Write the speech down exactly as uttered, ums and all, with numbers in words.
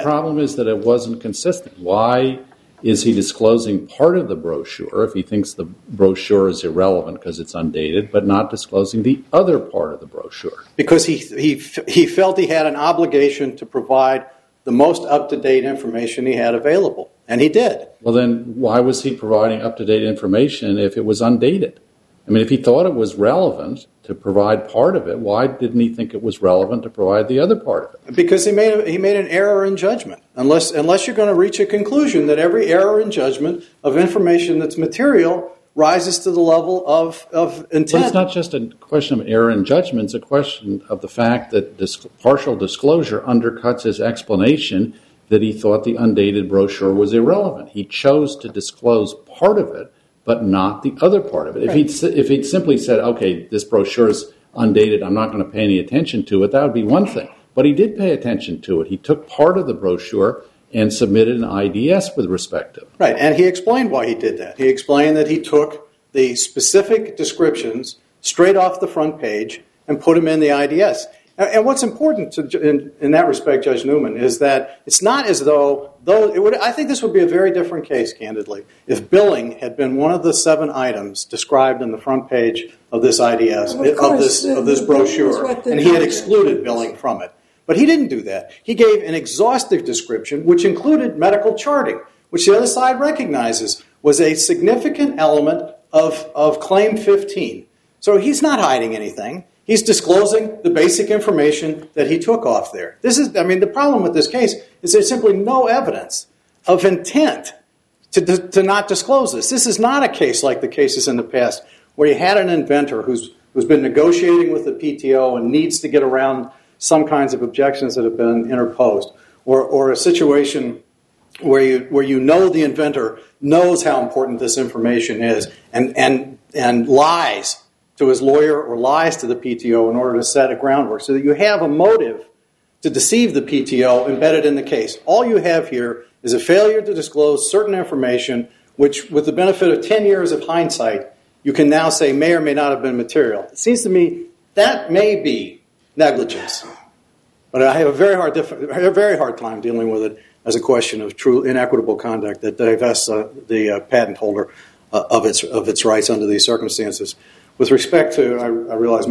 problem is that it wasn't consistent. Why is he disclosing part of the brochure if he thinks the brochure is irrelevant because it's undated, but not disclosing the other part of the brochure? Because he he he felt he had an obligation to provide the most up-to-date information he had available, and he did. Well, then why was he providing up-to-date information if it was undated? I mean, if he thought it was relevant to provide part of it, why didn't he think it was relevant to provide the other part of it? Because he made a, he made an error in judgment. Unless unless you're going to reach a conclusion that every error in judgment of information that's material rises to the level of, of intent. But it's not just a question of error in judgment. It's a question of the fact that this partial disclosure undercuts his explanation that he thought the undated brochure was irrelevant. He chose to disclose part of it, but not the other part of it. Right. If he'd, if he'd simply said, okay, this brochure is undated, I'm not going to pay any attention to it, that would be one thing. But he did pay attention to it. He took part of the brochure and submitted an I D S with respect to it. Right, and he explained why he did that. He explained that he took the specific descriptions straight off the front page and put them in the I D S. And what's important to, in, in that respect, Judge Newman, is that it's not as though, though it would, I think this would be a very different case, candidly, if billing had been one of the seven items described in the front page of this I D S, well, of, of this the, of this brochure, and he had excluded billing from it. But he didn't do that. He gave an exhaustive description, which included medical charting, which the other side recognizes was a significant element of, of Claim fifteen. So he's not hiding anything. He's disclosing the basic information that he took off there. This is, I mean, the problem with this case is there's simply no evidence of intent to, to, to not disclose this. This is not a case like the cases in the past where you had an inventor who's, who's been negotiating with the P T O and needs to get around some kinds of objections that have been interposed, or, or a situation where you, where you know the inventor knows how important this information is and, and, and lies to his lawyer or lies to the P T O in order to set a groundwork so that you have a motive to deceive the P T O embedded in the case. All you have here is a failure to disclose certain information which, with the benefit of ten years of hindsight, you can now say may or may not have been material. It seems to me that may be negligence, but I have a very hard, a very hard time dealing with it as a question of true inequitable conduct that divests uh, the uh, patent holder uh, of its of its rights under these circumstances. With respect to, I, I realize